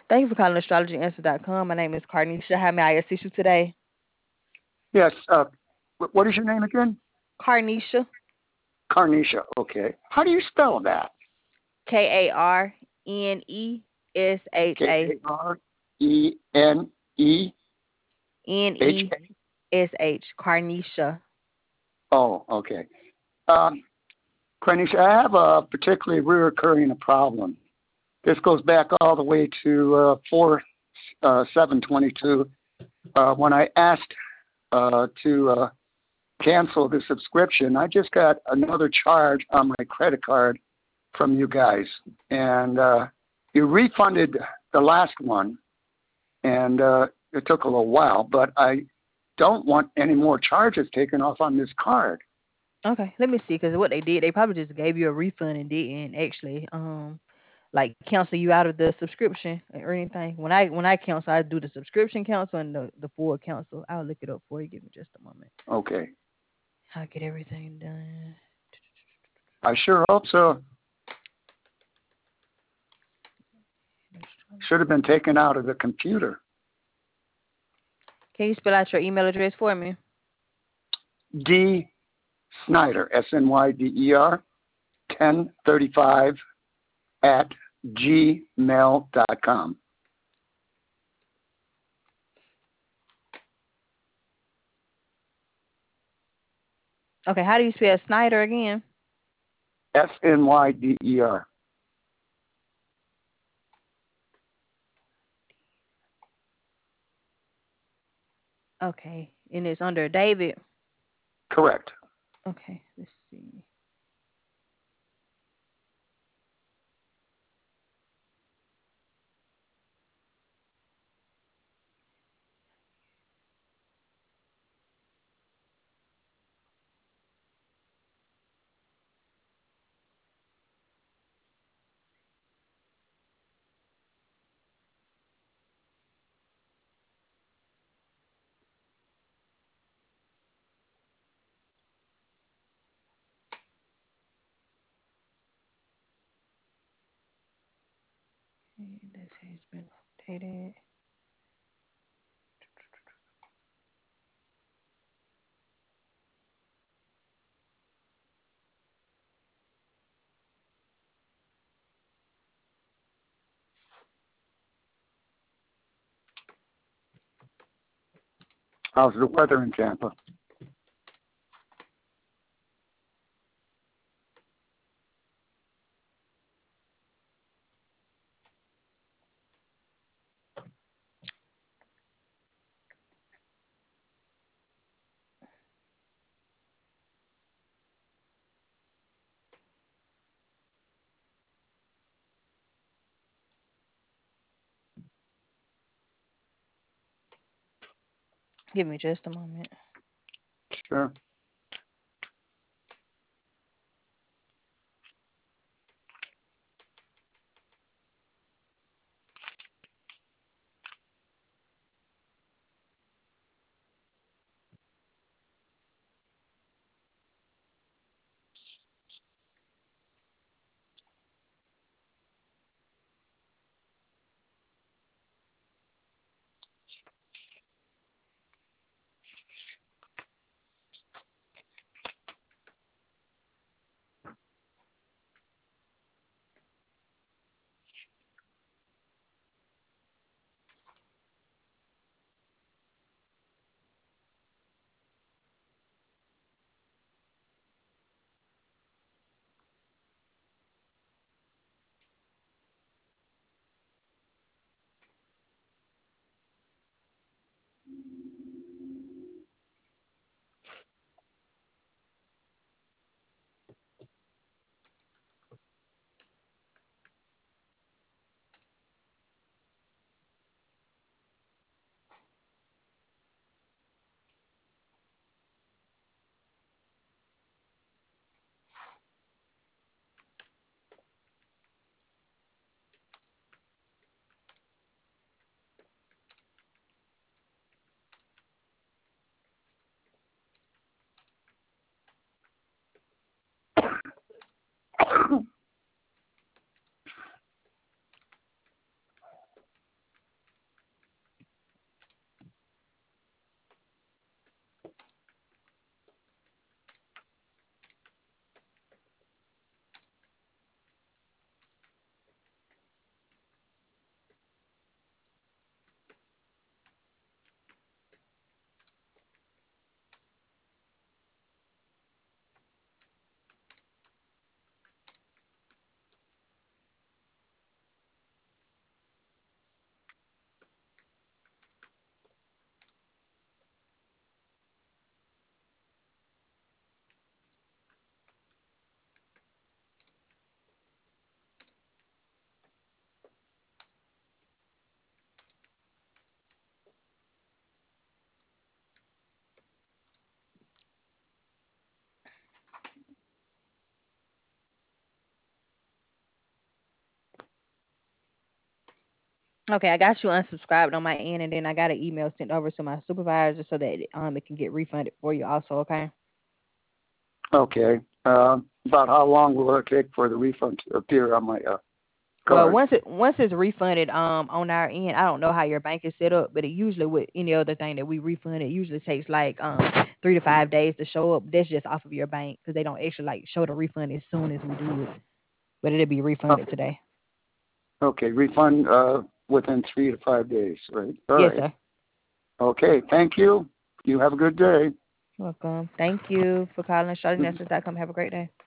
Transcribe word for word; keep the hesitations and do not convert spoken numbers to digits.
Thank you for calling astrology answer dot com. My name is Carnisha. How may I assist you today? Yes. Uh, wh- what is your name again? Carnisha. Carnisha. Okay. How do you spell that? K A R N E S H K A. A R E N E N H E A. S H. Carnisha. Oh, okay. Um, Carnisha, I have a particularly reoccurring problem. This goes back all the way to uh, four uh, seven twenty two uh, when I asked uh, to uh, cancel the subscription. I just got another charge on my credit card from you guys, and uh, you refunded the last one, and uh, it took a little while, but I don't want any more charges taken off on this card. Okay, let me see. Because what they did, they probably just gave you a refund and didn't actually um like cancel you out of the subscription or anything. When I when I cancel, I do the subscription cancel and the the full cancel. I'll look it up for you. Give me just a moment. Okay, I'll get everything done. I sure hope so. Should have been taken out of the computer. Can you spell out your email address for me? D Snyder, S N Y D E R, ten thirty-five at gmail dot com. Okay, how do you spell Snyder again? S N Y D E R. Okay, and it's under David. Correct. Okay, let's see. Okay, this has been updated. How's the weather in Tampa? Give me just a moment. Sure. Okay, I got you unsubscribed on my end, and then I got an email sent over to my supervisor so that um it can get refunded for you also. Okay. Okay. Um, about how long will it take for the refund to appear on my uh, Well, card? once it once it's refunded um on our end, I don't know how your bank is set up, but it usually with any other thing that we refund, it usually takes like um three to five days to show up. That's just off of your bank because they don't actually like show the refund as soon as we do it, but it'll be refunded Okay. today. Okay. Refund uh, within three to five days, right? All Yes, right. sir. Okay. Thank you. You have a good day. Welcome. Thank you for calling charlotte nesters dot com. Have a great day.